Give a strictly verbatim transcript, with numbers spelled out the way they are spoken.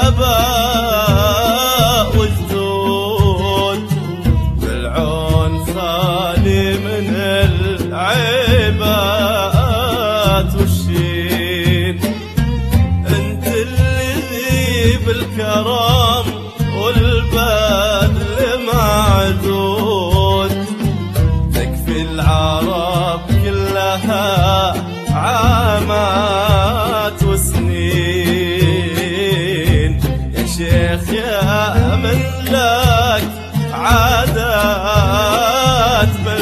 الآباء والجدود، بالعون خالي من العيبات والشين. انت الذي بالكرم والبذل معدود، تكفي العرب كلها عامات وسنين. يا شيخ يا من لك عادات